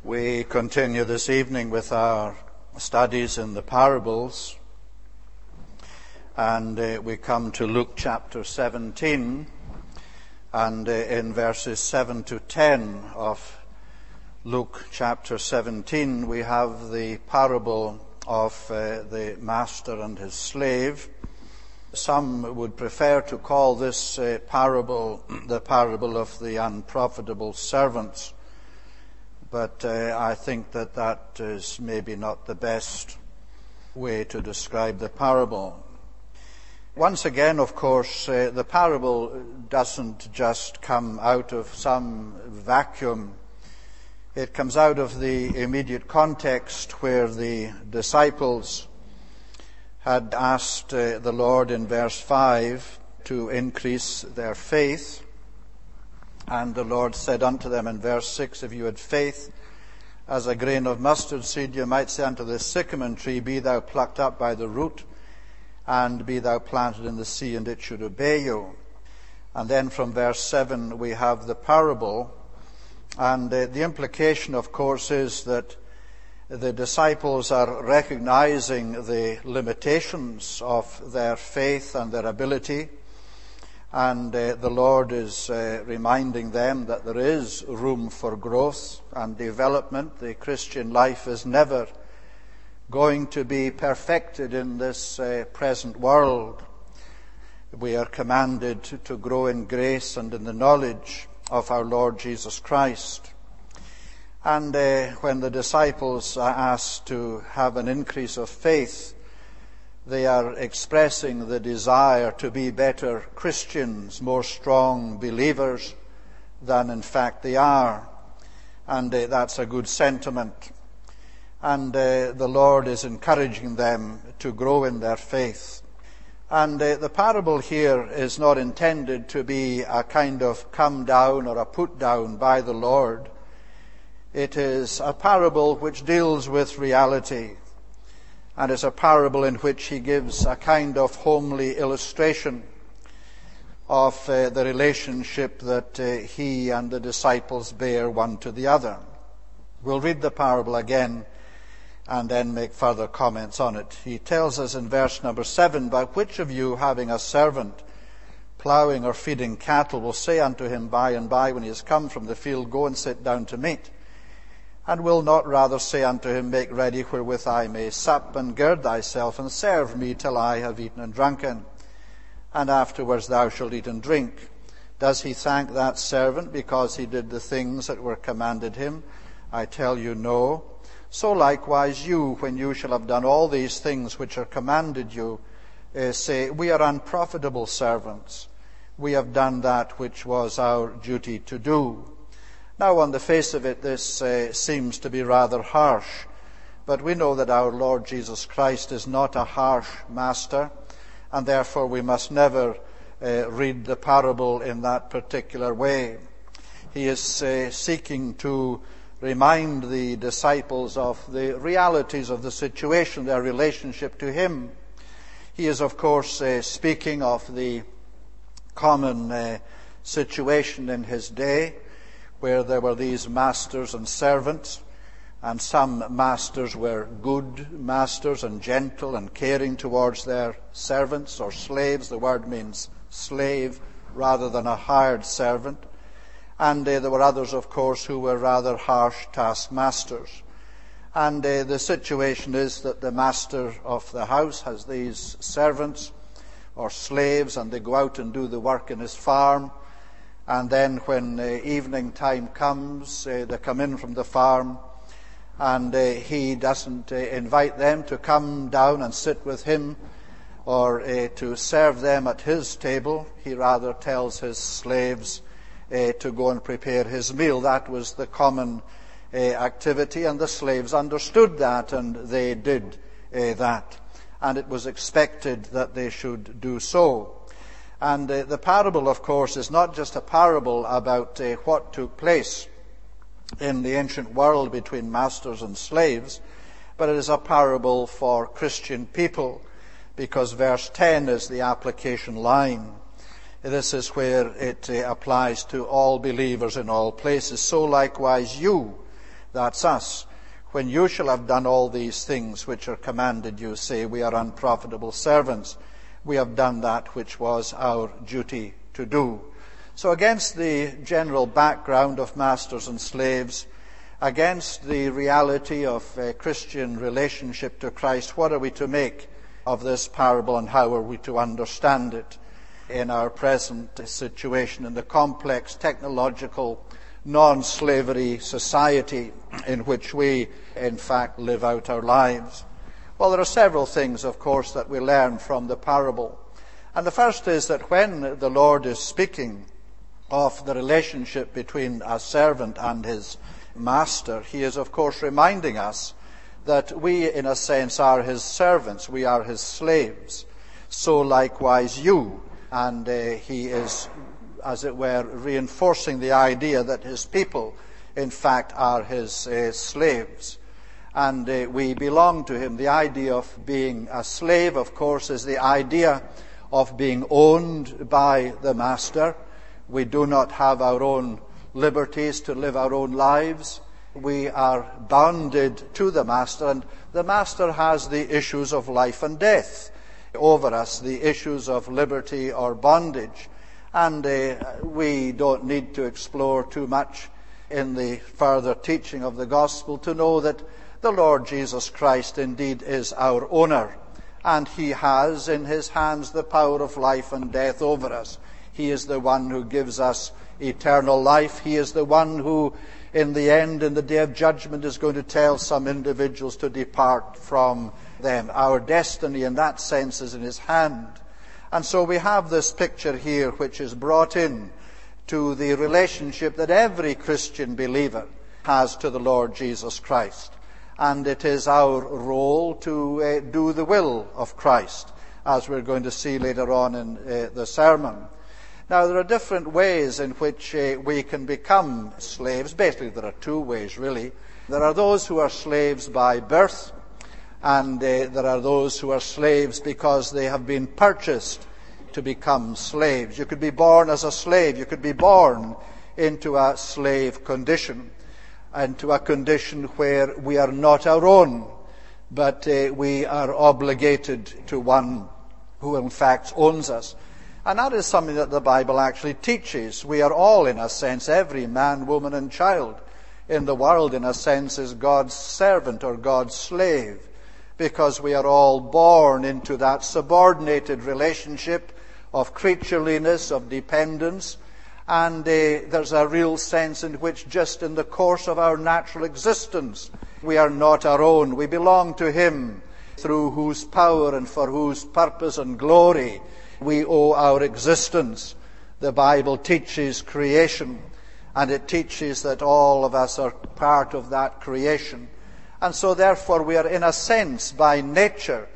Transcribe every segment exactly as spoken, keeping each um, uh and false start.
We continue this evening with our studies in the parables, and uh, we come to Luke chapter seventeen, and uh, in verses seven to ten of Luke chapter seventeen we have the parable of uh, the master and his slave. Some would prefer to call this uh, parable the parable of the unprofitable servants. But uh, I think that that is maybe not the best way to describe the parable. Once again, of course, uh, the parable doesn't just come out of some vacuum. It comes out of the immediate context where the disciples had asked uh, the Lord in verse five to increase their faith. And the Lord said unto them in verse six, if you had faith as a grain of mustard seed, you might say unto this sycamore tree, be thou plucked up by the root, and be thou planted in the sea, and it should obey you. And then from verse seven we have the parable. And uh, the implication, of course, is that the disciples are recognizing the limitations of their faith and their ability. And uh, the Lord is uh, reminding them that there is room for growth and development. The Christian life is never going to be perfected in this uh, present world. We are commanded to, to grow in grace and in the knowledge of our Lord Jesus Christ. And uh, when the disciples are asked to have an increase of faith, they are expressing the desire to be better Christians, more strong believers than in fact they are. And uh, that's a good sentiment. And uh, the Lord is encouraging them to grow in their faith. And uh, the parable here is not intended to be a kind of come down or a put down by the Lord. It is a parable which deals with reality. And it's a parable in which he gives a kind of homely illustration of uh, the relationship that uh, he and the disciples bear one to the other. We'll read the parable again and then make further comments on it. He tells us in verse number seven, by which of you, having a servant ploughing or feeding cattle, will say unto him by and by when he is come from the field, go and sit down to meat? And will not rather say unto him, make ready wherewith I may sup, and gird thyself, and serve me till I have eaten and drunken, and afterwards thou shalt eat and drink? Does he thank that servant because he did the things that were commanded him? I tell you, no. So likewise you, when you shall have done all these things which are commanded you, uh, say, we are unprofitable servants. We have done that which was our duty to do. Now, on the face of it, this uh, seems to be rather harsh, but we know that our Lord Jesus Christ is not a harsh master, and therefore we must never uh, read the parable in that particular way. He is uh, seeking to remind the disciples of the realities of the situation, their relationship to him. He is, of course, uh, speaking of the common uh, situation in his day, where there were these masters and servants, and some masters were good masters and gentle and caring towards their servants or slaves. The word means slave rather than a hired servant. And uh, there were others, of course, who were rather harsh taskmasters. And uh, the situation is that the master of the house has these servants or slaves, and they go out and do the work in his farm. And then when uh, evening time comes, uh, they come in from the farm, and uh, he doesn't uh, invite them to come down and sit with him or uh, to serve them at his table. He rather tells his slaves uh, to go and prepare his meal. That was the common uh, activity, and the slaves understood that, and they did uh, that. And it was expected that they should do so. And uh, the parable, of course, is not just a parable about uh, what took place in the ancient world between masters and slaves, but it is a parable for Christian people, because verse ten is the application line. This is where it uh, applies to all believers in all places. So likewise you, That's us. When you shall have done all these things which are commanded you, say, we are unprofitable servants. We have done that which was our duty to do. So against the general background of masters and slaves, against the reality of a Christian relationship to Christ, what are we to make of this parable, and how are we to understand it in our present situation, in the complex technological non-slavery society in which we, in fact, live out our lives? Well, there are several things, of course, that we learn from the parable. And the first is that when the Lord is speaking of the relationship between a servant and his master, he is, of course, reminding us that we, in a sense, are his servants. We are his slaves. So likewise you. And uh, he is, as it were, reinforcing the idea that his people, in fact, are his uh, slaves. And uh, we belong to him. The idea of being a slave, of course, is the idea of being owned by the master. We do not have our own liberties to live our own lives. We are bounded to the master, and the master has the issues of life and death over us, the issues of liberty or bondage. And uh, we don't need to explore too much in the further teaching of the gospel to know that the Lord Jesus Christ indeed is our owner, and he has in his hands the power of life and death over us. He is the one who gives us eternal life. He is the one who, in the end, in the day of judgment, is going to tell some individuals to depart from them. Our destiny, in that sense, is in his hand. And so we have this picture here which is brought in to the relationship that every Christian believer has to the Lord Jesus Christ. And it is our role to uh, do the will of Christ, as we're going to see later on in uh, the sermon. Now, there are different ways in which uh, we can become slaves. Basically, there are two ways, really. There are those who are slaves by birth, and uh, there are those who are slaves because they have been purchased to become slaves. You could be born as a slave. You could be born into a slave condition, into a condition where we are not our own, but uh, we are obligated to one who, in fact, owns us. And that is something that the Bible actually teaches. We are all, in a sense, every man, woman, and child in the world, in a sense, is God's servant or God's slave, because we are all born into that subordinated relationship of creatureliness, of dependence, and uh, there's a real sense in which just in the course of our natural existence, we are not our own. We belong to him, through whose power and for whose purpose and glory we owe our existence. The Bible teaches creation, and it teaches that all of us are part of that creation. And so therefore we are, in a sense, by nature,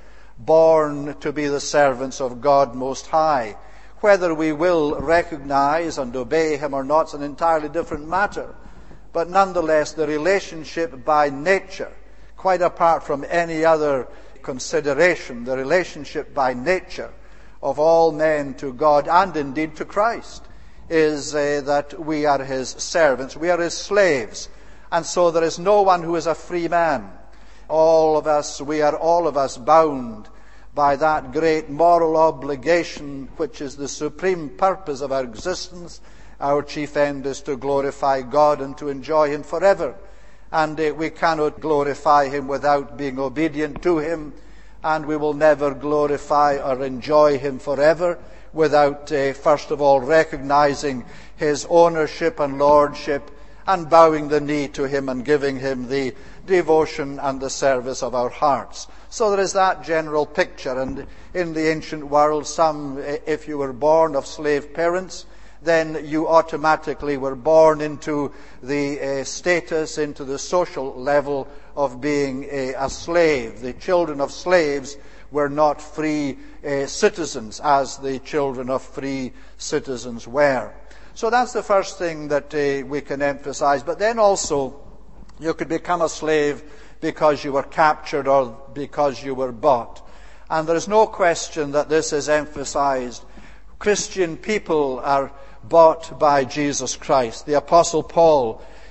born to be the servants of God Most High. Whether we will recognize and obey him or not is an entirely different matter. But nonetheless, the relationship by nature, quite apart from any other consideration, the relationship by nature of all men to God and indeed to Christ is uh, that we are his servants, we are his slaves. And so there is no one who is a free man. All of us, we are all of us bound by that great moral obligation which is the supreme purpose of our existence. Our chief end is to glorify God and to enjoy him forever. And uh, we cannot glorify him without being obedient to him, and we will never glorify or enjoy him forever without uh, first of all recognizing his ownership and lordship and bowing the knee to him and giving him the devotion and the service of our hearts. So there is that general picture. And in the ancient world, some, if you were born of slave parents, then you automatically were born into the uh, status, into the social level of being a, a slave. The children of slaves were not free uh, citizens as the children of free citizens were. So that's the first thing that uh, we can emphasize. But then also, you could become a slave because you were captured or because you were bought. And there is no question that this is emphasized. Christian people are bought by Jesus Christ. The Apostle Paul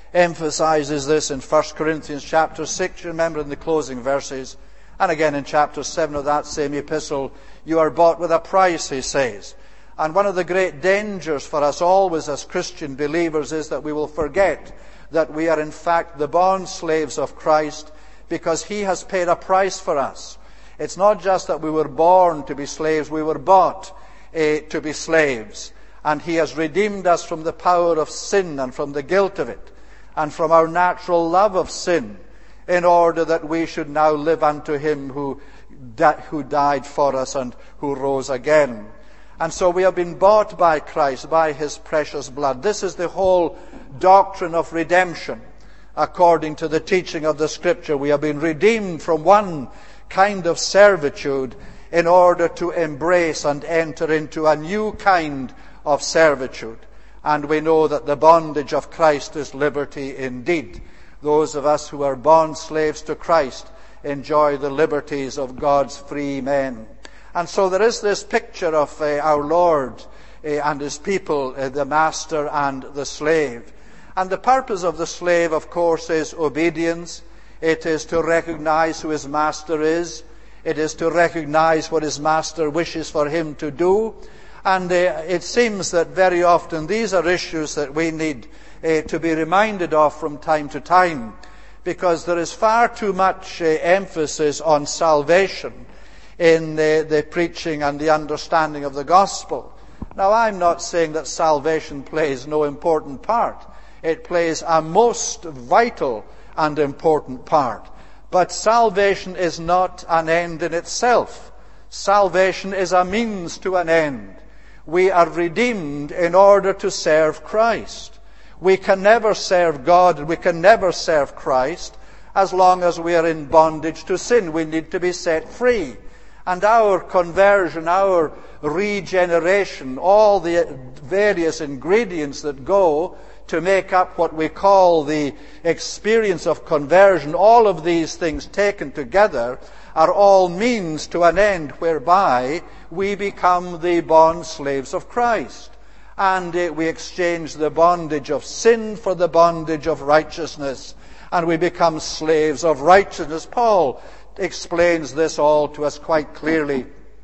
emphasizes this in First Corinthians chapter six, remember in the closing verses, and again in chapter seven of that same epistle. You are bought with a price, he says. And one of the great dangers for us always as Christian believers is that we will forget that we are in fact the bond slaves of Christ, because he has paid a price for us. It's not just that we were born to be slaves, we were bought uh, to be slaves. And he has redeemed us from the power of sin and from the guilt of it, and from our natural love of sin, in order that we should now live unto him who, di- who died for us and who rose again. And so we have been bought by Christ, by his precious blood. This is the whole doctrine of redemption. According to the teaching of the Scripture, we have been redeemed from one kind of servitude in order to embrace and enter into a new kind of servitude. And we know that the bondage of Christ is liberty indeed. Those of us who are bond slaves to Christ enjoy the liberties of God's free men. And so there is this picture of uh, our Lord uh, and his people, uh, the master and the slave. And the purpose of the slave, of course, is obedience. It is to recognize who his master is. It is to recognize what his master wishes for him to do. And uh, it seems that very often these are issues that we need uh, to be reminded of from time to time, because there is far too much uh, emphasis on salvation in the, the preaching and the understanding of the gospel. Now, I'm not saying that salvation plays no important part. It plays a most vital and important part. But salvation is not an end in itself. Salvation is a means to an end. We are redeemed in order to serve Christ. We can never serve God, and we can never serve Christ as long as we are in bondage to sin. We need to be set free. And our conversion, our regeneration, all the various ingredients that go to make up what we call the experience of conversion, all of these things taken together are all means to an end whereby we become the bond slaves of Christ. And uh, we exchange the bondage of sin for the bondage of righteousness. And we become slaves of righteousness. Paul explains this all to us quite clearly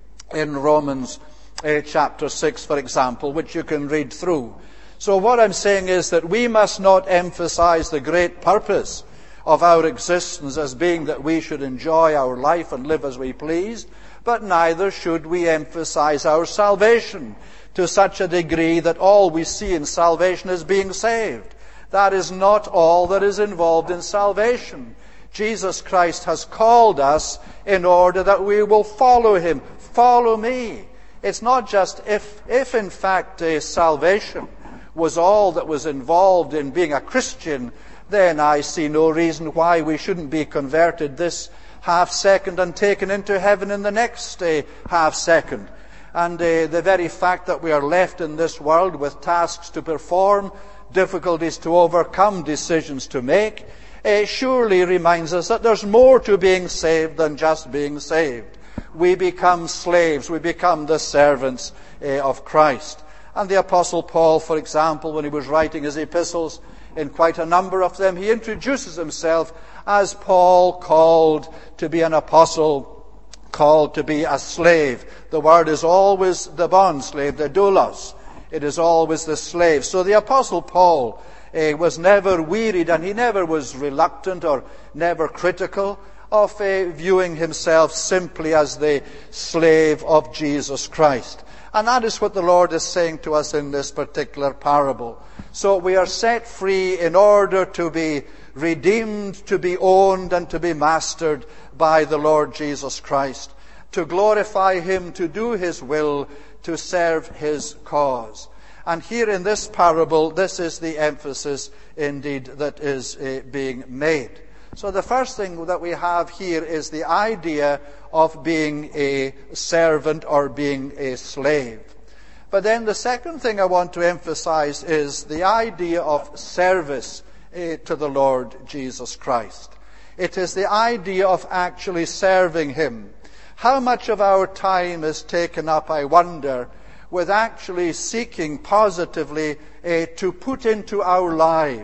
in Romans uh, chapter six, for example, which you can read through. So what I'm saying is that we must not emphasize the great purpose of our existence as being that we should enjoy our life and live as we please, but neither should we emphasize our salvation to such a degree that all we see in salvation is being saved. That is not all that is involved in salvation. Jesus Christ has called us in order that we will follow him. Follow me. It's not just if, if in fact uh, salvation was all that was involved in being a Christian, then I see no reason why we shouldn't be converted this half second and taken into heaven in the next uh, half second. And uh, the very fact that we are left in this world with tasks to perform, difficulties to overcome, decisions to make, uh, surely reminds us that there's more to being saved than just being saved. We become slaves, we become the servants uh, of Christ. And the Apostle Paul, for example, when he was writing his epistles, in quite a number of them, he introduces himself as Paul, called to be an apostle, called to be a slave. The word is always the bond slave, the doulos. It is always the slave. So the Apostle Paul uh, was never wearied, and he never was reluctant or never critical of uh, viewing himself simply as the slave of Jesus Christ. And that is what the Lord is saying to us in this particular parable. So we are set free in order to be redeemed, to be owned, and to be mastered by the Lord Jesus Christ, to glorify him, to do his will, to serve his cause. And here in this parable, this is the emphasis indeed that is uh, being made. So the first thing that we have here is the idea of being a servant or being a slave. But then the second thing I want to emphasize is the idea of service uh, to the Lord Jesus Christ. It is the idea of actually serving him. How much of our time is taken up, I wonder, with actually seeking positively uh, to put into our lives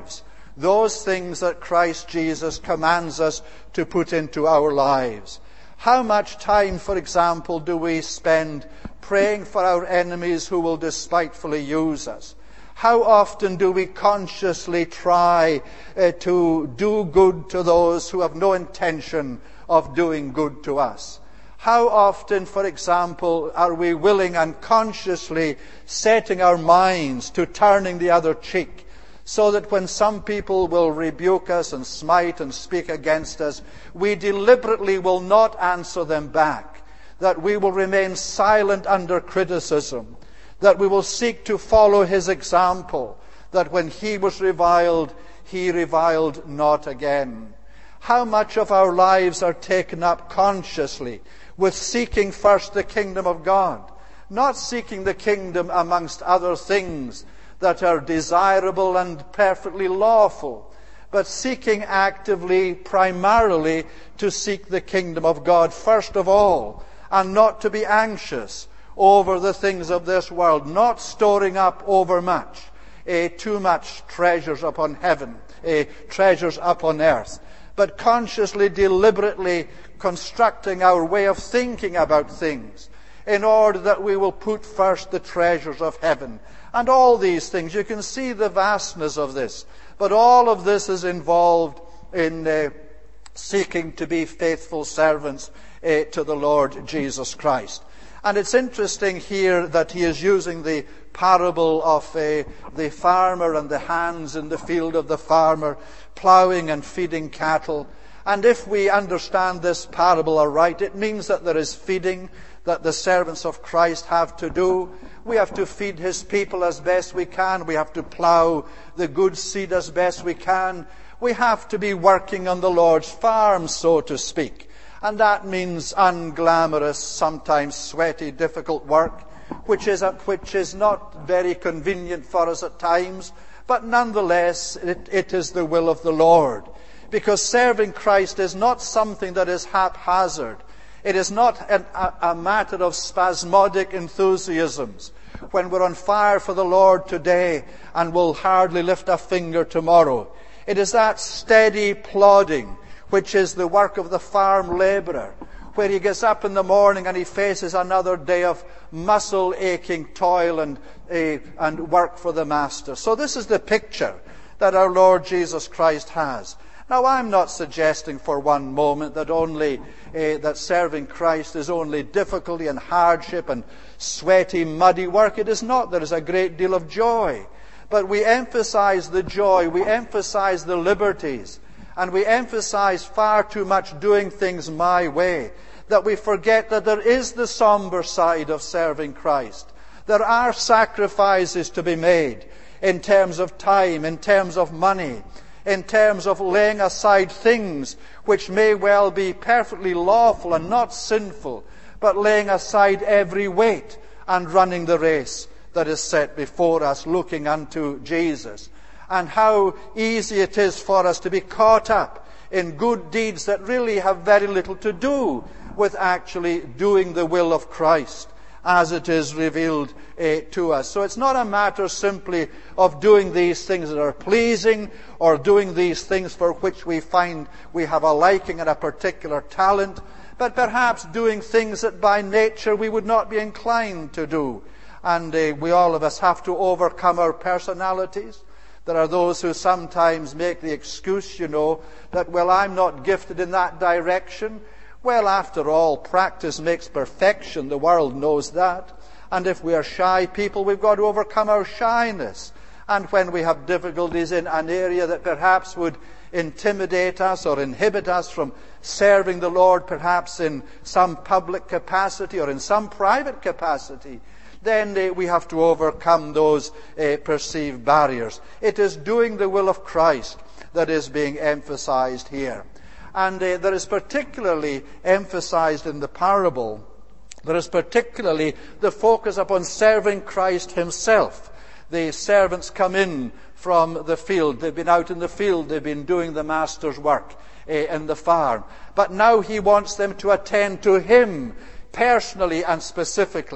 those things that Christ Jesus commands us to put into our lives. How much time, for example, do we spend praying for our enemies who will despitefully use us? How often do we consciously try uh, to do good to those who have no intention of doing good to us? How often, for example, are we willing and consciously setting our minds to turning the other cheek, so that when some people will rebuke us and smite and speak against us, we deliberately will not answer them back, that we will remain silent under criticism, that we will seek to follow his example, that when he was reviled, he reviled not again. How much of our lives are taken up consciously with seeking first the kingdom of God, not seeking the kingdom amongst other things that are desirable and perfectly lawful, but seeking actively, primarily, to seek the kingdom of God first of all, and not to be anxious over the things of this world, not storing up overmuch, eh, too much treasures upon heaven, eh, treasures upon earth, but consciously, deliberately constructing our way of thinking about things in order that we will put first the treasures of heaven. And all these things, you can see the vastness of this, but all of this is involved in uh, seeking to be faithful servants uh, to the Lord Jesus Christ. And it's interesting here that he is using the parable of uh, the farmer and the hands in the field of the farmer, ploughing and feeding cattle. And if we understand this parable aright, it means that there is feeding that the servants of Christ have to do. We have to feed his people as best we can. We have to plough the good seed as best we can. We have to be working on the Lord's farm, so to speak. And that means unglamorous, sometimes sweaty, difficult work, which is, a, which is not very convenient for us at times, but nonetheless it, it is the will of the Lord. Because serving Christ is not something that is haphazard. It is not an, a, a matter of spasmodic enthusiasms, when we're on fire for the Lord today and will hardly lift a finger tomorrow. It is that steady plodding, which is the work of the farm labourer, where he gets up in the morning and he faces another day of muscle-aching toil and, uh, and work for the master. So this is the picture that our Lord Jesus Christ has. Now, I'm not suggesting for one moment that only uh, that serving Christ is only difficulty and hardship and sweaty, muddy work. It is not. There is a great deal of joy. But we emphasize the joy, we emphasize the liberties, and we emphasize far too much doing things my way, that we forget that there is the somber side of serving Christ. There are sacrifices to be made in terms of time, in terms of money, in terms of laying aside things which may well be perfectly lawful and not sinful, but laying aside every weight and running the race that is set before us, looking unto Jesus. And how easy it is for us to be caught up in good deeds that really have very little to do with actually doing the will of Christ as it is revealed uh, to us. So it's not a matter simply of doing these things that are pleasing or doing these things for which we find we have a liking and a particular talent, but perhaps doing things that by nature we would not be inclined to do. And uh, we all of us have to overcome our personalities. There are those who sometimes make the excuse, you know, that, well, I'm not gifted in that direction. Well, after all, practice makes perfection. The world knows that. And if we are shy people, we've got to overcome our shyness. And when we have difficulties in an area that perhaps would intimidate us or inhibit us from serving the Lord, perhaps in some public capacity or in some private capacity, then uh, we have to overcome those uh, perceived barriers. It is doing the will of Christ that is being emphasized here. And uh, there is particularly emphasized in the parable, there is particularly the focus upon serving Christ himself. The servants come in from the field. They've been out in the field. They've been doing the master's work uh, in the farm. But now he wants them to attend to him personally and specifically.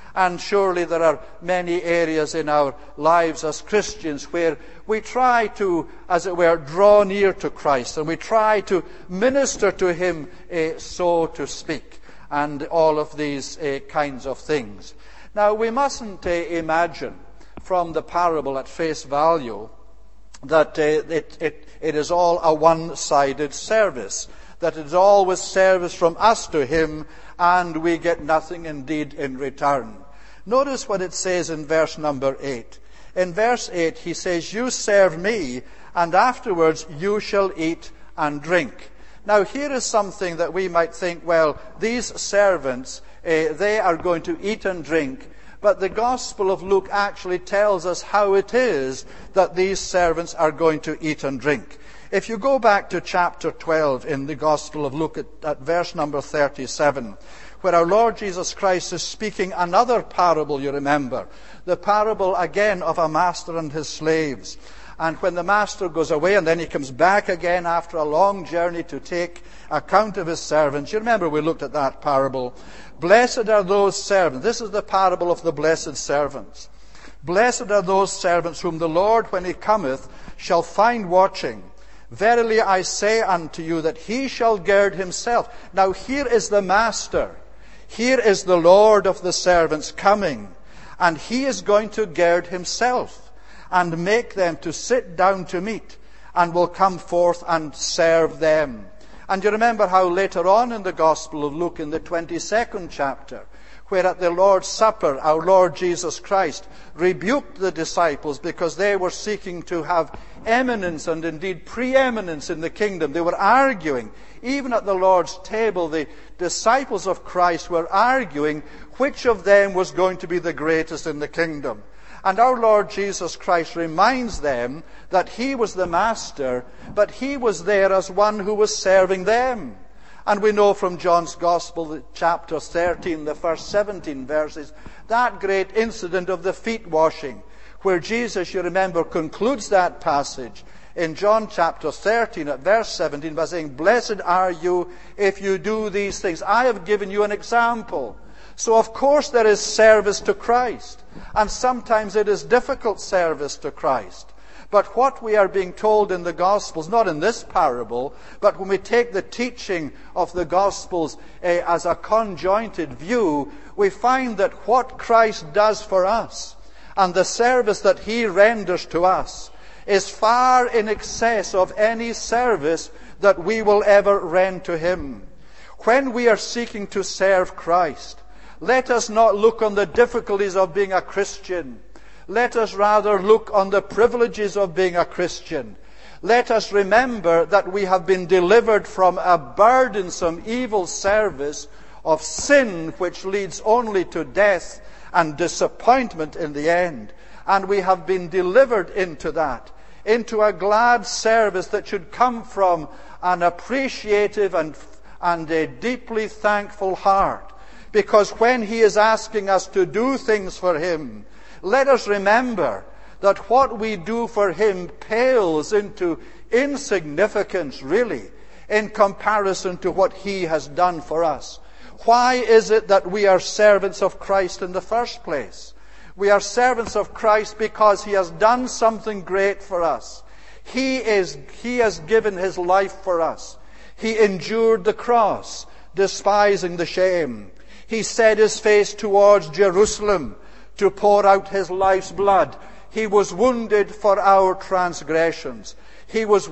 And surely there are many areas in our lives as Christians where we try to, as it were, draw near to Christ, and we try to minister to him, uh, so to speak, and all of these uh, kinds of things. Now, we mustn't uh, imagine from the parable at face value that uh, it, it, it is all a one-sided service, that it is always service from us to him, and we get nothing indeed in return. Notice what it says in verse number eight. In verse eight, he says, "You serve me, and afterwards you shall eat and drink." Now, here is something that we might think, well, these servants, uh, they are going to eat and drink. But the Gospel of Luke actually tells us how it is that these servants are going to eat and drink. If you go back to chapter twelve in the Gospel of Luke at, at verse number thirty-seven, where our Lord Jesus Christ is speaking another parable, you remember. The parable again of a master and his slaves. And when the master goes away and then he comes back again after a long journey to take account of his servants. You remember we looked at that parable. Blessed are those servants. This is the parable of the blessed servants. Blessed are those servants whom the Lord, when he cometh, shall find watching. Verily I say unto you that he shall gird himself. Now here is the master. Here is the Lord of the servants coming. And he is going to gird himself and make them to sit down to meat, and will come forth and serve them. And you remember how later on in the Gospel of Luke, in the twenty-second chapter, where at the Lord's Supper our Lord Jesus Christ rebuked the disciples because they were seeking to have eminence and indeed preeminence in the kingdom. They were arguing. Even at the Lord's table, the disciples of Christ were arguing which of them was going to be the greatest in the kingdom. And our Lord Jesus Christ reminds them that he was the master, but he was there as one who was serving them. And we know from John's Gospel, chapter thirteen, the first seventeen verses, that great incident of the feet washing, where Jesus, you remember, concludes that passage in John chapter thirteen at verse seventeen by saying, "Blessed are you if you do these things. I have given you an example." So of course there is service to Christ. And sometimes it is difficult service to Christ. But what we are being told in the Gospels, not in this parable, but when we take the teaching of the Gospels eh, as a conjointed view, we find that what Christ does for us and the service that he renders to us is far in excess of any service that we will ever render to him. When we are seeking to serve Christ, let us not look on the difficulties of being a Christian. Let us rather look on the privileges of being a Christian. Let us remember that we have been delivered from a burdensome evil service of sin which leads only to death and disappointment in the end. And we have been delivered into that, into a glad service that should come from an appreciative and, and a deeply thankful heart. Because when he is asking us to do things for him, let us remember that what we do for him pales into insignificance, really, in comparison to what he has done for us. Why is it that we are servants of Christ in the first place? We are servants of Christ because he has done something great for us. He is, he has given his life for us. He endured the cross, despising the shame. He set his face towards Jerusalem to pour out his life's blood. He was wounded for our transgressions. He was,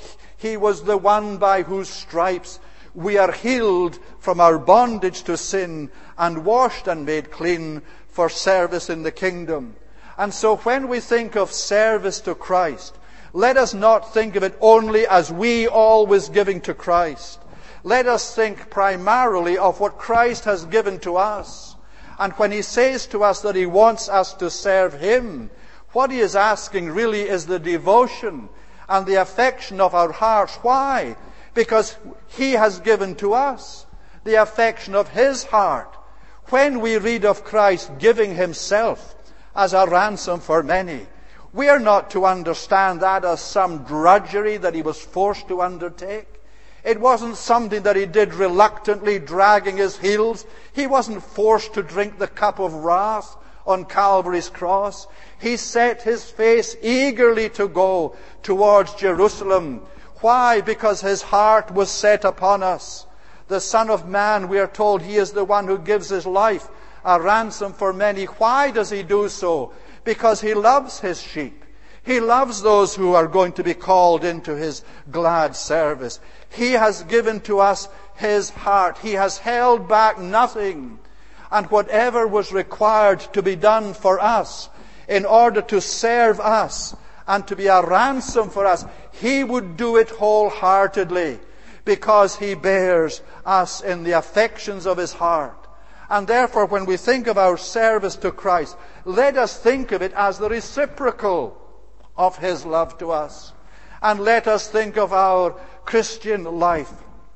he was the one by whose stripes we are healed from our bondage to sin and washed and made clean for service in the kingdom. And so when we think of service to Christ, let us not think of it only as we always giving to Christ. Let us think primarily of what Christ has given to us. And when he says to us that he wants us to serve him, what he is asking really is the devotion and the affection of our hearts. Why? Because he has given to us the affection of his heart. When we read of Christ giving himself as a ransom for many, we are not to understand that as some drudgery that he was forced to undertake. It wasn't something that he did reluctantly, dragging his heels. He wasn't forced to drink the cup of wrath on Calvary's cross. He set his face eagerly to go towards Jerusalem. Why? Because his heart was set upon us. The Son of Man, we are told, he is the one who gives his life a ransom for many. Why does he do so? Because he loves his sheep. He loves those who are going to be called into his glad service. He has given to us his heart. He has held back nothing. And whatever was required to be done for us, in order to serve us and to be a ransom for us, he would do it wholeheartedly, because he bears us in the affections of his heart. And therefore, when we think of our service to Christ, let us think of it as the reciprocal of his love to us. And let us think of our Christian life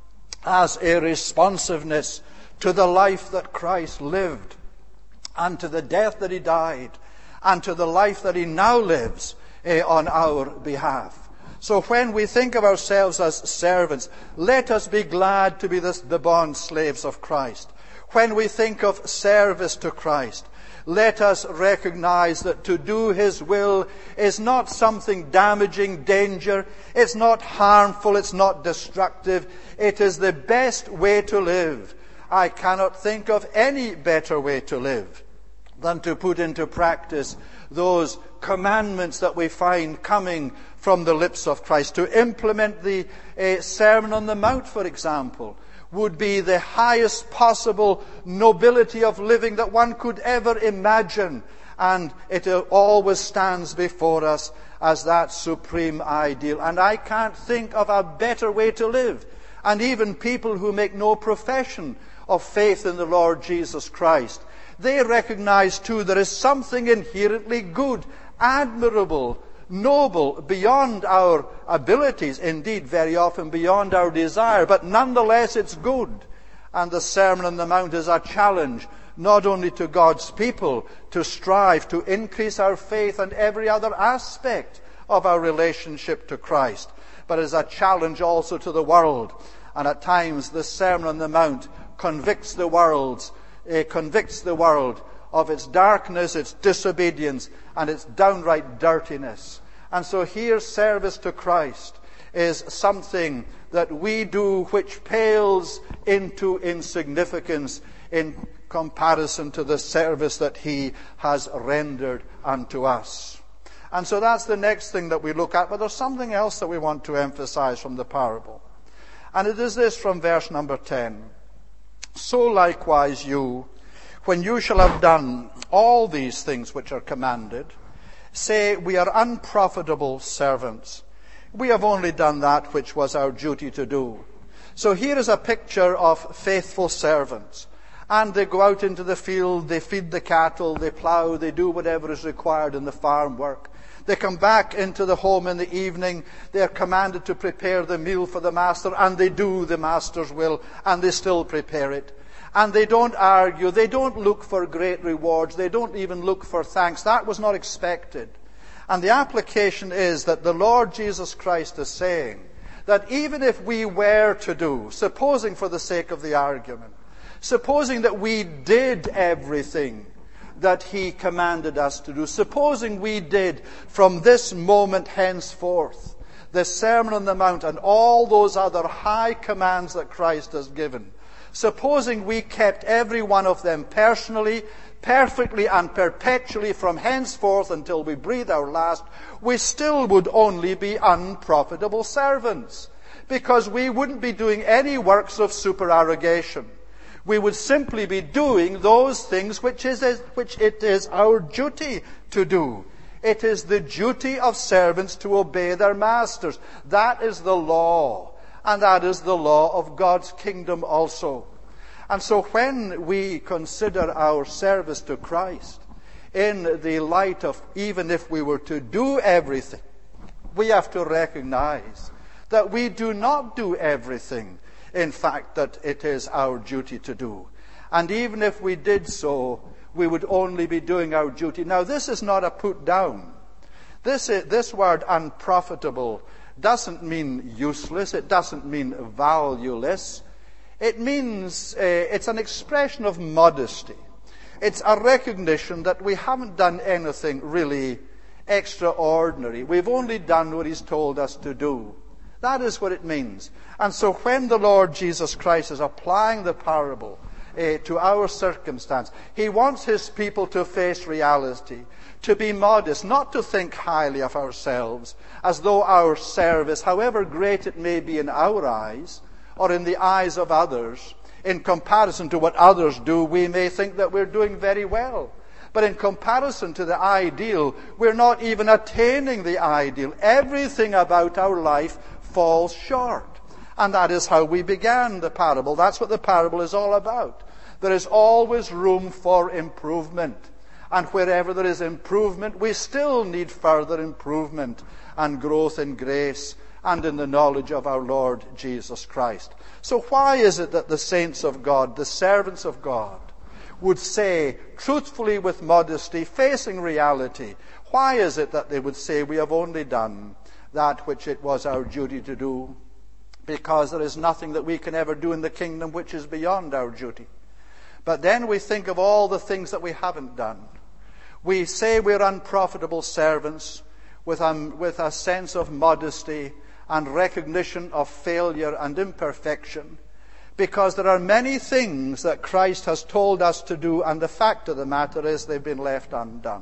as a responsiveness to the life that Christ lived, and to the death that he died, and to the life that he now lives eh, on our behalf. So when we think of ourselves as servants, let us be glad to be the, the bond slaves of Christ. When we think of service to Christ, let us recognize that to do his will is not something damaging, danger. It's not harmful. It's not destructive. It is the best way to live. I cannot think of any better way to live than to put into practice those commandments that we find coming from the lips of Christ. To implement the uh, Sermon on the Mount, for example, would be the highest possible nobility of living that one could ever imagine. And it always stands before us as that supreme ideal. And I can't think of a better way to live. And even people who make no profession of faith in the Lord Jesus Christ, they recognize too there is something inherently good, admirable, noble, beyond our abilities, indeed very often beyond our desire, but nonetheless it's good. And the Sermon on the Mount is a challenge not only to God's people to strive to increase our faith and every other aspect of our relationship to Christ, but is a challenge also to the world. And at times the Sermon on the Mount convicts the world's uh, convicts the world of its darkness, its disobedience, and its downright dirtiness. And so here service to Christ is something that we do which pales into insignificance in comparison to the service that he has rendered unto us. And so that's the next thing that we look at. But there's something else that we want to emphasize from the parable. And it is this from verse number ten. So likewise you, when you shall have done all these things which are commanded, say, we are unprofitable servants. We have only done that which was our duty to do. So here is a picture of faithful servants. And they go out into the field, they feed the cattle, they plow, they do whatever is required in the farm work. They come back into the home in the evening. They are commanded to prepare the meal for the master, and they do the master's will, and they still prepare it. And they don't argue. They don't look for great rewards. They don't even look for thanks. That was not expected. And the application is that the Lord Jesus Christ is saying that even if we were to do, supposing for the sake of the argument, supposing that we did everything that he commanded us to do, supposing we did from this moment henceforth the Sermon on the Mount and all those other high commands that Christ has given, supposing we kept every one of them personally, perfectly and perpetually from henceforth until we breathe our last, we still would only be unprofitable servants, because we wouldn't be doing any works of supererogation. We would simply be doing those things which is which it is our duty to do. It is the duty of servants to obey their masters. That is the law, and that is the law of God's kingdom also. And so when we consider our service to Christ in the light of, even if we were to do everything, we have to recognize that we do not do everything, in fact, that it is our duty to do. And even if we did so, we would only be doing our duty. Now, this is not a put down. This, is, this word unprofitable doesn't mean useless. It doesn't mean valueless. It means uh, it's an expression of modesty. It's a recognition that we haven't done anything really extraordinary. We've only done what he's told us to do. That is what it means. And so when the Lord Jesus Christ is applying the parable uh, to our circumstance, he wants his people to face reality, to be modest, not to think highly of ourselves, as though our service, however great it may be in our eyes, or in the eyes of others, in comparison to what others do, we may think that we're doing very well. But in comparison to the ideal, we're not even attaining the ideal. Everything about our life falls short. And that is how we began the parable. That's what the parable is all about. There is always room for improvement. And wherever there is improvement, we still need further improvement and growth in grace and in the knowledge of our Lord Jesus Christ. So why is it that the saints of God, the servants of God, would say truthfully with modesty, facing reality, why is it that they would say we have only done that which it was our duty to do? Because there is nothing that we can ever do in the kingdom which is beyond our duty. But then we think of all the things that we haven't done. We say we're unprofitable servants with a, with a sense of modesty and recognition of failure and imperfection, because there are many things that Christ has told us to do, and the fact of the matter is they've been left undone.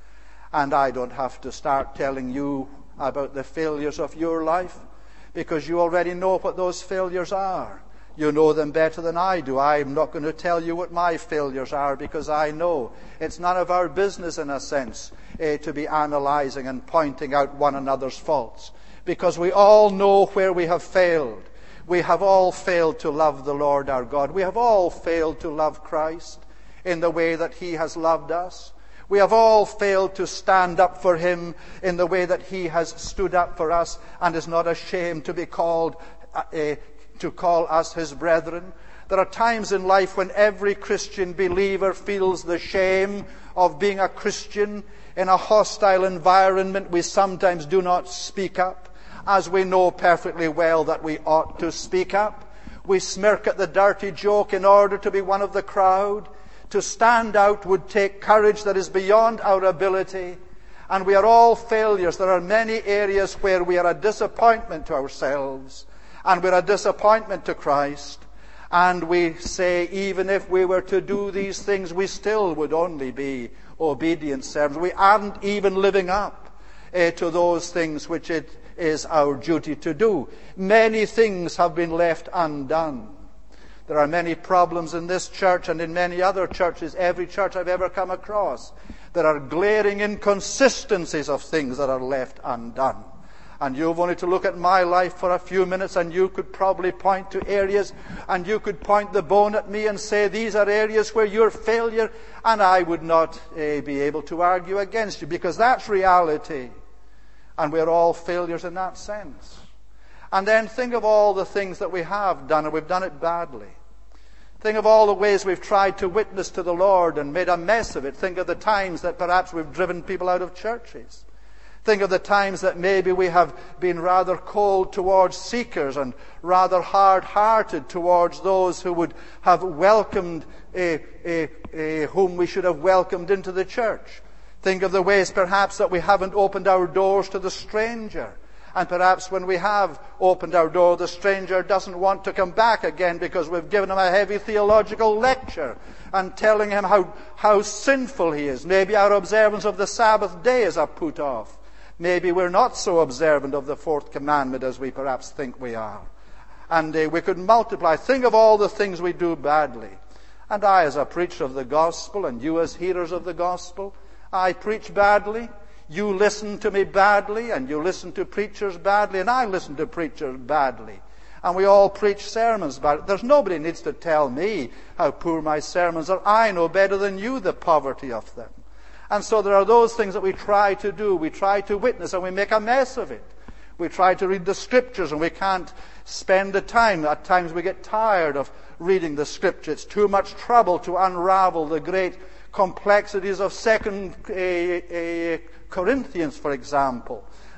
And I don't have to start telling you about the failures of your life, because you already know what those failures are. You know them better than I do. I'm not going to tell you what my failures are, because I know it's none of our business, in a sense, eh, to be analyzing and pointing out one another's faults, because we all know where we have failed. We have all failed to love the Lord our God. We have all failed to love Christ in the way that he has loved us. We have all failed to stand up for him in the way that he has stood up for us and is not ashamed to be called, uh, uh, to call us his brethren. There are times in life when every Christian believer feels the shame of being a Christian. In a hostile environment, we sometimes do not speak up, as we know perfectly well that we ought to speak up. We smirk at the dirty joke in order to be one of the crowd. To stand out would take courage that is beyond our ability. And we are all failures. There are many areas where we are a disappointment to ourselves, and we're a disappointment to Christ. And we say, even if we were to do these things, we still would only be obedient servants. We aren't even living up uh, to those things which it is our duty to do. Many things have been left undone. There are many problems in this church and in many other churches, every church I've ever come across. There are glaring inconsistencies of things that are left undone. And you've only to look at my life for a few minutes, and you could probably point to areas, and you could point the bone at me and say, these are areas where you're failure, and I would not uh, be able to argue against you, because that's reality. And we're all failures in that sense. And then think of all the things that we have done, and we've done it badly. Think of all the ways we've tried to witness to the Lord and made a mess of it. Think of the times that perhaps we've driven people out of churches. Think of the times that maybe we have been rather cold towards seekers and rather hard-hearted towards those who would have welcomed, uh, uh, uh, whom we should have welcomed into the church. Think of the ways perhaps that we haven't opened our doors to the stranger. And perhaps when we have opened our door, the stranger doesn't want to come back again because we've given him a heavy theological lecture and telling him how, how sinful he is. Maybe our observance of the Sabbath day is a put off. Maybe we're not so observant of the fourth commandment as we perhaps think we are. And uh, we could multiply. Think of all the things we do badly. And I, as a preacher of the gospel, and you as hearers of the gospel, I preach badly. You listen to me badly, and you listen to preachers badly, and I listen to preachers badly. And we all preach sermons badly. There's nobody needs to tell me how poor my sermons are. I know better than you the poverty of them. And so there are those things that we try to do. We try to witness, and we make a mess of it. We try to read the Scriptures, and we can't spend the time. At times we get tired of reading the Scripture. It's too much trouble to unravel the great complexities of Second uh, uh, Corinthians, for example.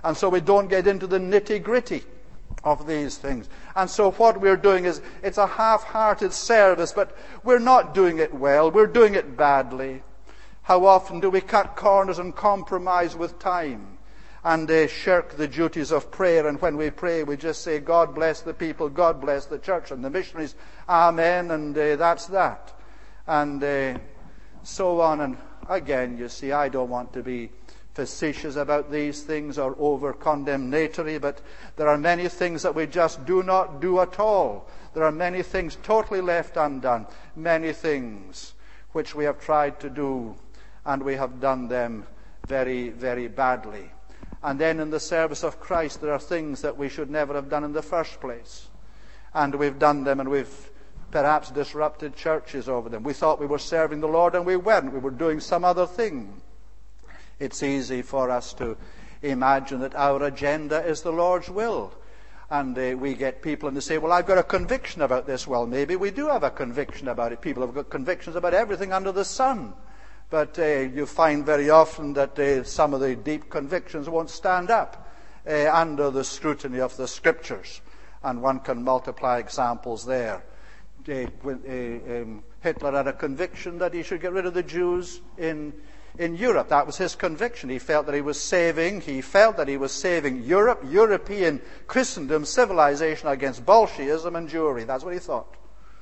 And so we don't get into the nitty-gritty of these things. And so what we're doing is, it's a half-hearted service, but we're not doing it well. We're doing it badly. How often do we cut corners and compromise with time and uh, shirk the duties of prayer? And when we pray, we just say, God bless the people, God bless the church and the missionaries, amen, and uh, that's that. And uh, so on. And again, you see, I don't want to be facetious about these things or over-condemnatory, but there are many things that we just do not do at all. There are many things totally left undone. Many things which we have tried to do, and we have done them very, very badly. And then in the service of Christ, there are things that we should never have done in the first place. And we've done them, and we've perhaps disrupted churches over them. We thought we were serving the Lord, and we weren't. We were doing some other thing. It's easy for us to imagine that our agenda is the Lord's will. And uh, we get people and they say, well, I've got a conviction about this. Well, maybe we do have a conviction about it. People have got convictions about everything under the sun. But uh, you find very often that uh, some of the deep convictions won't stand up uh, under the scrutiny of the Scriptures. And one can multiply examples there. Uh, when, uh, um, Hitler had a conviction that he should get rid of the Jews in In Europe. That was his conviction. He felt that he was saving, he felt that he was saving Europe, European Christendom, civilization against Bolshevism and Jewry. That's what he thought.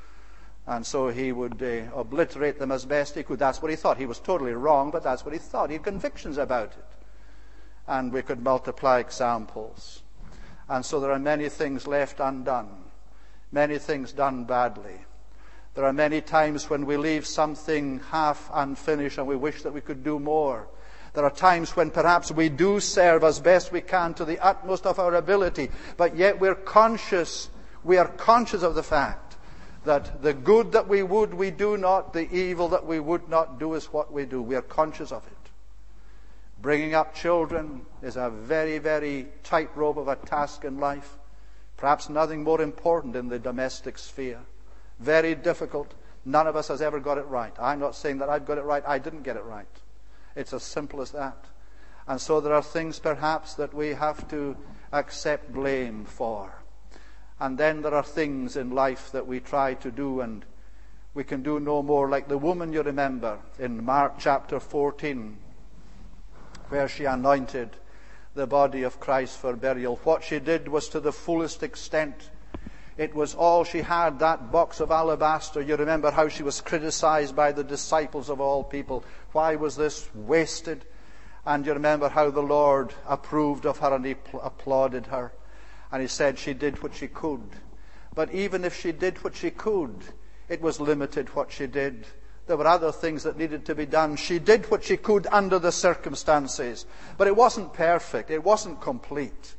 And so he would uh, obliterate them as best he could. That's what he thought. He was totally wrong, but that's what he thought. He had convictions about it. And we could multiply examples. And so there are many things left undone. Many things done badly. There are many times when we leave something half unfinished and we wish that we could do more. There are times when perhaps we do serve as best we can to the utmost of our ability, but yet we're conscious, we are conscious of the fact that the good that we would, we do not, the evil that we would not do is what we do. We are conscious of it. Bringing up children is a very, very tightrope of a task in life. Perhaps nothing more important in the domestic sphere. Very difficult. None of us has ever got it right. I'm not saying that I've got it right. I didn't get it right. It's as simple as that. And so there are things perhaps that we have to accept blame for. And then there are things in life that we try to do and we can do no more. Like the woman, you remember, in Mark chapter fourteen, where she anointed the body of Christ for burial. What she did was to the fullest extent. It was all she had, that box of alabaster. You remember how she was criticized by the disciples of all people. Why was this wasted? And you remember how the Lord approved of her and he pl- applauded her. And he said she did what she could. But even if she did what she could, it was limited what she did. There were other things that needed to be done. She did what she could under the circumstances. But it wasn't perfect. It wasn't complete.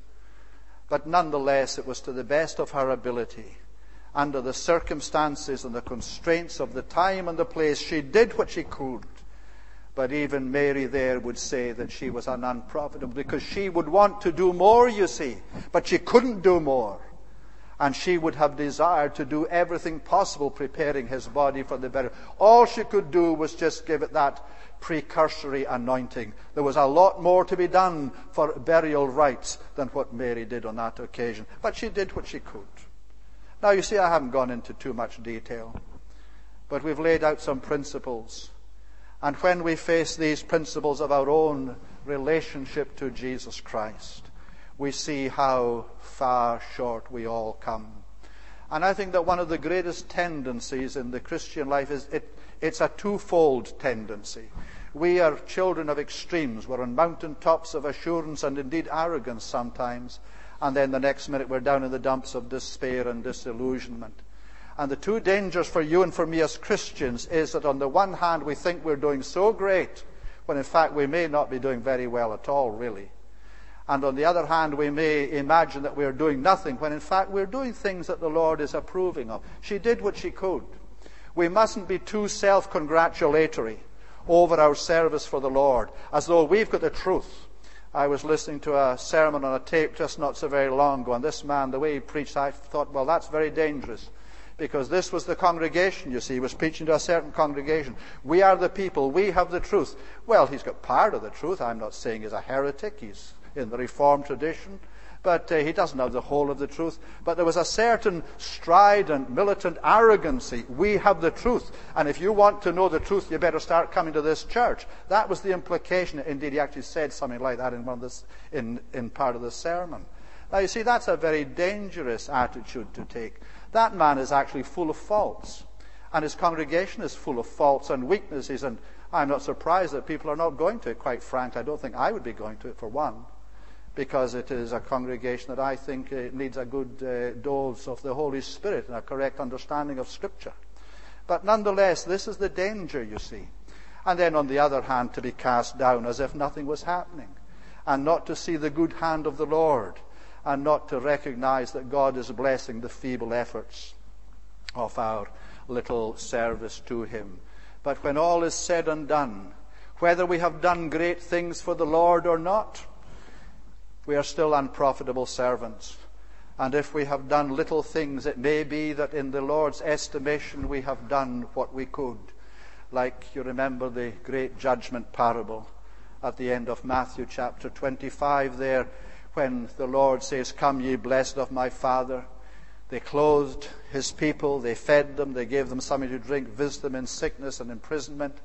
But nonetheless, it was to the best of her ability. Under the circumstances and the constraints of the time and the place, she did what she could. But even Mary there would say that she was an unprofitable, because she would want to do more, you see. But she couldn't do more. And she would have desired to do everything possible preparing his body for the burial. All she could do was just give it that precursory anointing. There was a lot more to be done for burial rites than what Mary did on that occasion. But she did what she could. Now, you see, I haven't gone into too much detail. But we've laid out some principles. And when we face these principles of our own relationship to Jesus Christ, we see how far short we all come. And I think that one of the greatest tendencies in the Christian life is it, it's a twofold tendency. We are children of extremes. We're on mountaintops of assurance and indeed arrogance sometimes. And then the next minute we're down in the dumps of despair and disillusionment. And the two dangers for you and for me as Christians is that on the one hand we think we're doing so great, when in fact we may not be doing very well at all, really. And on the other hand, we may imagine that we are doing nothing, when in fact we're doing things that the Lord is approving of. She did what she could. We mustn't be too self-congratulatory over our service for the Lord, as though we've got the truth. I was listening to a sermon on a tape just not so very long ago, and this man, the way he preached, I thought, well, that's very dangerous. Because this was the congregation, you see. He was preaching to a certain congregation. We are the people. We have the truth. Well, he's got part of the truth. I'm not saying he's a heretic. He's in the Reformed tradition. But uh, he doesn't have the whole of the truth. But there was a certain strident, militant arrogancy. We have the truth. And if you want to know the truth, you better start coming to this church. That was the implication. Indeed, he actually said something like that in, one of this, in, in part of the sermon. Now, you see, that's a very dangerous attitude to take. That man is actually full of faults. And his congregation is full of faults and weaknesses. And I'm not surprised that people are not going to it, quite frankly. I don't think I would be going to it, for one, because it is a congregation that I think uh, needs a good uh, dose of the Holy Spirit and a correct understanding of Scripture. But nonetheless, this is the danger, you see. And then, on the other hand, to be cast down as if nothing was happening, and not to see the good hand of the Lord, and not to recognize that God is blessing the feeble efforts of our little service to him. But when all is said and done, whether we have done great things for the Lord or not, we are still unprofitable servants. And if we have done little things, it may be that in the Lord's estimation we have done what we could. Like, you remember the great judgment parable at the end of Matthew chapter twenty-five there, when the Lord says, "Come ye blessed of my Father." They clothed his people, they fed them, they gave them something to drink, visited them in sickness and imprisonment.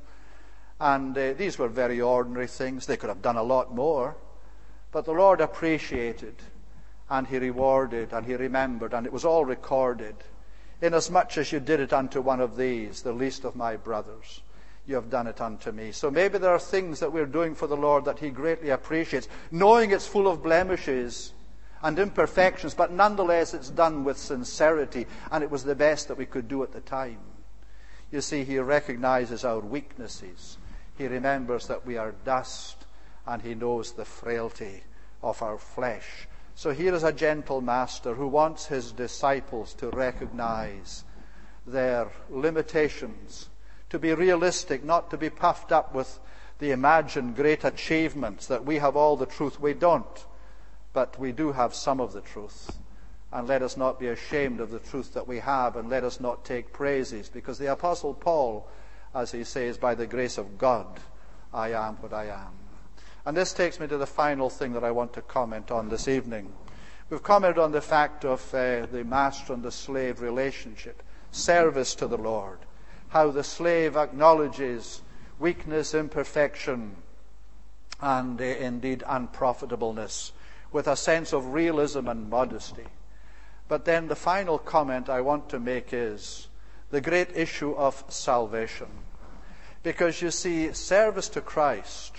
And uh, these were very ordinary things. They could have done a lot more. But the Lord appreciated, and he rewarded, and he remembered, and it was all recorded. "Inasmuch as you did it unto one of these, the least of my brothers, you have done it unto me." So maybe there are things that we're doing for the Lord that he greatly appreciates, knowing it's full of blemishes and imperfections, but nonetheless it's done with sincerity, and it was the best that we could do at the time. You see, he recognizes our weaknesses. He remembers that we are dust, and he knows the frailty of our flesh. So here is a gentle master who wants his disciples to recognize their limitations, to be realistic, not to be puffed up with the imagined great achievements, that we have all the truth. We don't. But we do have some of the truth. And let us not be ashamed of the truth that we have, and let us not take praises, because the Apostle Paul, as he says, "By the grace of God, I am what I am." And this takes me to the final thing that I want to comment on this evening. We've commented on the fact of uh, the master and the slave relationship, service to the Lord, how the slave acknowledges weakness, imperfection, and uh, indeed unprofitableness, with a sense of realism and modesty. But then the final comment I want to make is the great issue of salvation. Because you see, service to Christ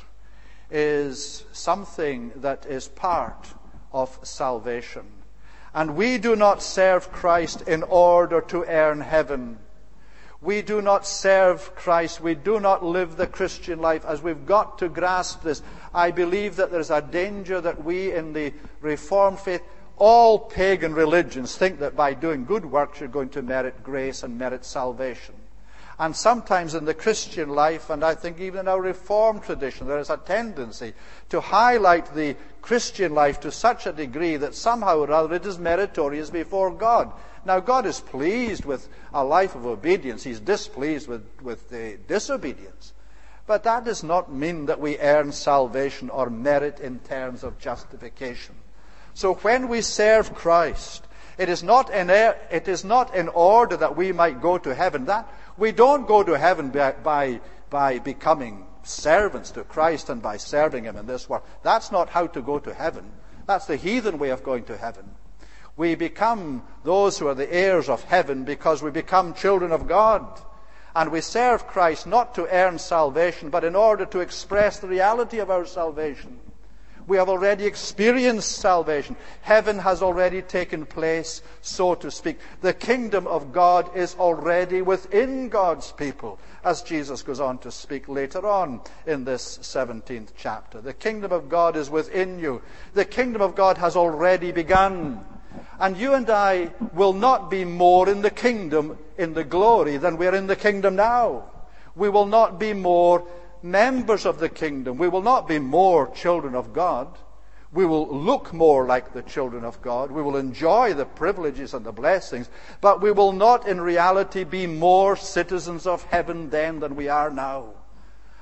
is something that is part of salvation. And we do not serve Christ in order to earn heaven. We do not serve Christ. We do not live the Christian life, as we've got to grasp this. I believe that there's a danger that we in the Reformed faith, all pagan religions, think that by doing good works you're going to merit grace and merit salvation. And sometimes in the Christian life, and I think even in our Reformed tradition, there is a tendency to highlight the Christian life to such a degree that somehow or other it is meritorious before God. Now, God is pleased with a life of obedience. He's displeased with, with the disobedience. But that does not mean that we earn salvation or merit in terms of justification. So when we serve Christ, it is not in, it is not in order that we might go to heaven. That we don't go to heaven by, by, by becoming servants to Christ and by serving him in this world. That's not how to go to heaven. That's the heathen way of going to heaven. We become those who are the heirs of heaven because we become children of God. And we serve Christ not to earn salvation, but in order to express the reality of our salvation. We have already experienced salvation. Heaven has already taken place, so to speak. The kingdom of God is already within God's people, as Jesus goes on to speak later on in this seventeenth chapter. The kingdom of God is within you. The kingdom of God has already begun. And you and I will not be more in the kingdom, in the glory, than we are in the kingdom now. We will not be more members of the kingdom. We will not be more children of God. We will look more like the children of God. We will enjoy the privileges and the blessings, but we will not in reality be more citizens of heaven then than we are now.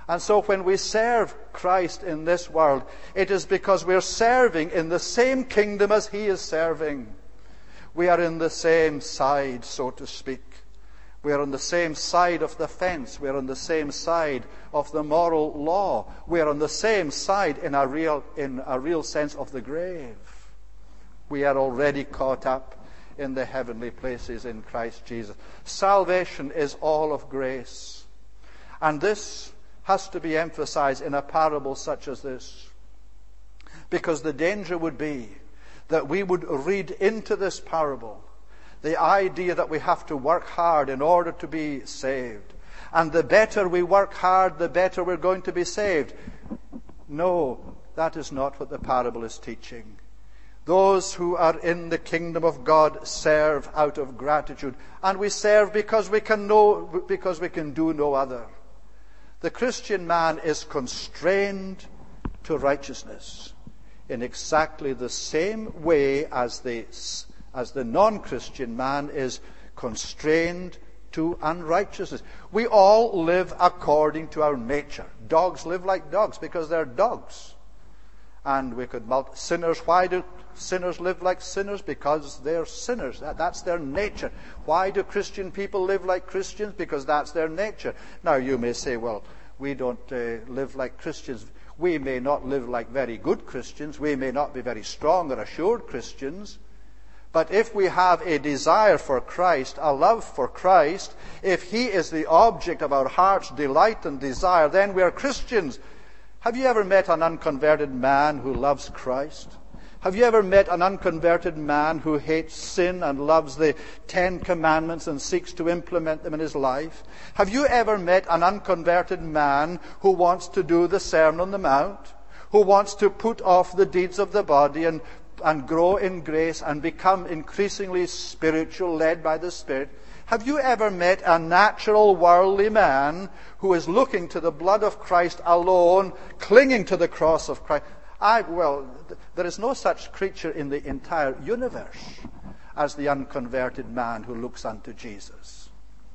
And so when we serve Christ in this world, it is because we're serving in the same kingdom as He is serving. We are in the same side, so to speak. We are on the same side of the fence. We are on the same side of the moral law. We are on the same side in a real, in a real sense of the grave. We are already caught up in the heavenly places in Christ Jesus. Salvation is all of grace. And this has to be emphasized in a parable such as this. Because the danger would be that we would read into this parable the idea that we have to work hard in order to be saved. And the better we work hard, the better we're going to be saved. No, that is not what the parable is teaching. Those who are in the kingdom of God serve out of gratitude. And we serve because we can know, because we can do no other. The Christian man is constrained to righteousness in exactly the same way as the as the non-Christian man is constrained to unrighteousness. We all live according to our nature. Dogs live like dogs because they're dogs. And we could multi- sinners, why do sinners live like sinners? Because they're sinners. That, that's their nature. Why do Christian people live like Christians? Because that's their nature. Now you may say, well, we don't uh, live like Christians. We may not live like very good Christians. We may not be very strong or assured Christians. But if we have a desire for Christ, a love for Christ, if He is the object of our heart's delight and desire, then we are Christians. Have you ever met an unconverted man who loves Christ? Have you ever met an unconverted man who hates sin and loves the Ten Commandments and seeks to implement them in his life? Have you ever met an unconverted man who wants to do the Sermon on the Mount, who wants to put off the deeds of the body and and grow in grace and become increasingly spiritual, led by the Spirit? Have you ever met a natural worldly man who is looking to the blood of Christ alone, clinging to the cross of Christ? I, well, th- there is no such creature in the entire universe as the unconverted man who looks unto Jesus.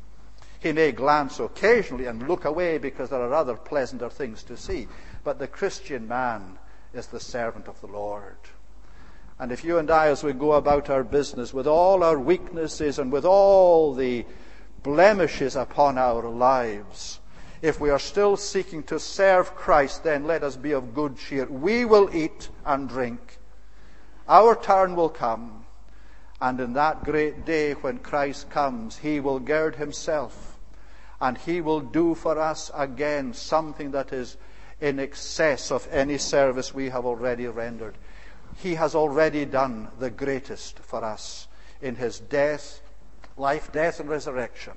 He may glance occasionally and look away because there are other pleasanter things to see, but the Christian man is the servant of the Lord. And if you and I, as we go about our business with all our weaknesses and with all the blemishes upon our lives, if we are still seeking to serve Christ, then let us be of good cheer. We will eat and drink. Our turn will come. And in that great day when Christ comes, He will gird Himself. And He will do for us again something that is in excess of any service we have already rendered. He has already done the greatest for us in His death, life, death, and resurrection.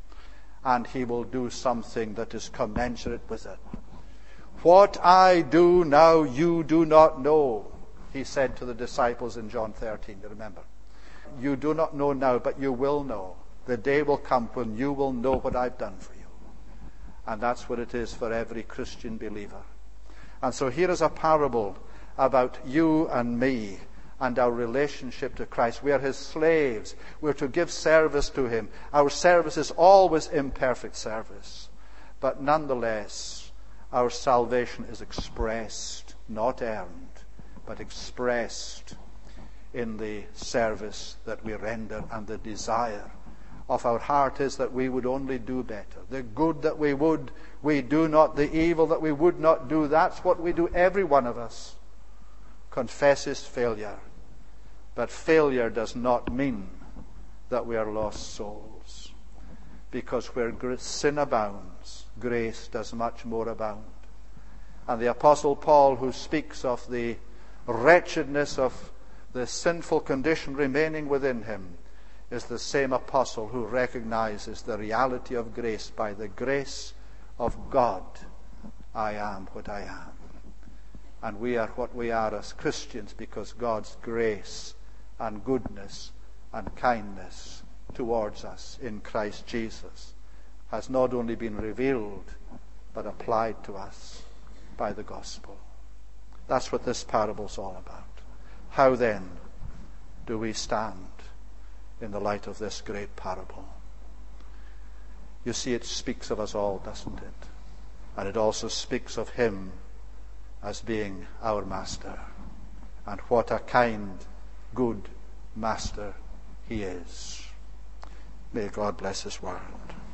And He will do something that is commensurate with it. What I do now you do not know, He said to the disciples in John thirteen, you remember. You do not know now, but you will know. The day will come when you will know what I've done for you. And that's what it is for every Christian believer. And so here is a parable about you and me and our relationship to Christ. We are His slaves. We're to give service to Him. Our service is always imperfect service. But nonetheless, our salvation is expressed, not earned, but expressed in the service that we render, and the desire of our heart is that we would only do better. The good that we would, we do not. The evil that we would not do, that's what we do. Every one of us confesses failure. But failure does not mean that we are lost souls. Because where sin abounds, grace does much more abound. And the Apostle Paul, who speaks of the wretchedness of the sinful condition remaining within him, is the same apostle who recognizes the reality of grace. By the grace of God, I am what I am. And we are what we are as Christians because God's grace and goodness and kindness towards us in Christ Jesus has not only been revealed, but applied to us by the gospel. That's what this parable's all about. How then do we stand in the light of this great parable? You see, it speaks of us all, doesn't it? and it also speaks of him as being our master. And what a kind, good master he is. May God bless his word.